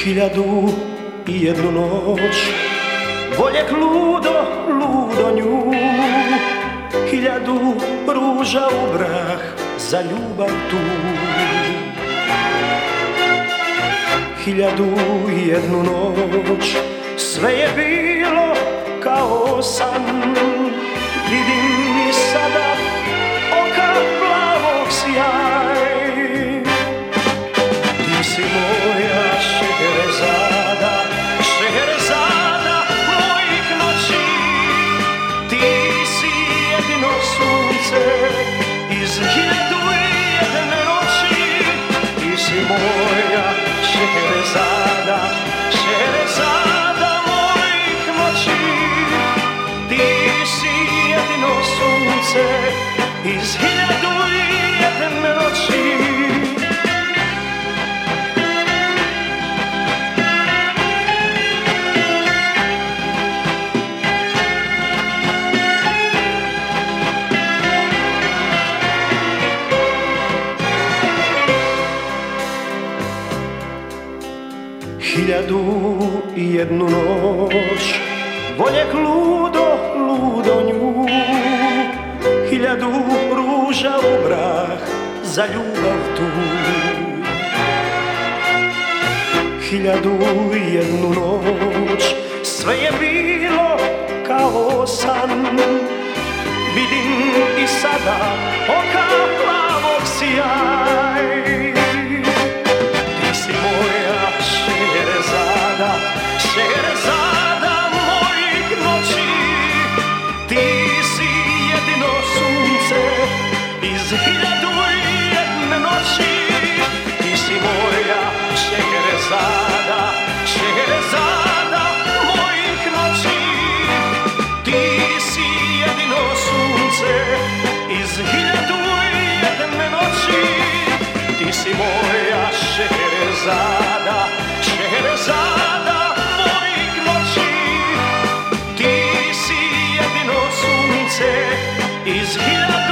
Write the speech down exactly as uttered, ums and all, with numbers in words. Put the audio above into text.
Hiljadu i jednu noć voljek ludo, ludo nju. Hiljadu ruža u brah za ljubav tu. Hiljadu i jednu noć sve je bilo kao san. Vidim i sada oka plavog sjaj. Ti si moja Šeherezada, Šeherezada mojih noći. Ti si jedino sunce iz hiljadu i jedne noći. Ti si moja Šeherezada, Šeherezada mojih noći. Ti si jedino sunce iz hiljadu i jedne noći. Hiljadu i jednu noć voljek ludo, ludo nju. Hiljadu ruža u brah za ljubav tu. Hiljadu i jednu noć sve je bilo kao san. Vidim i sada oka plavog sjaj. Ti si moja Šeherezada, Šeherezada mojih noći. Ti si jedino sunce iz hiljadu i jedne noći. Ti si moja Šeherezada, Šeherezada mojih noći. Ti si jedino sunce iz hiljadu i jedne noći. Ti si moja Šeherezada, Šeherezada mojih noći. Ti si jedino sunce iz hiljadu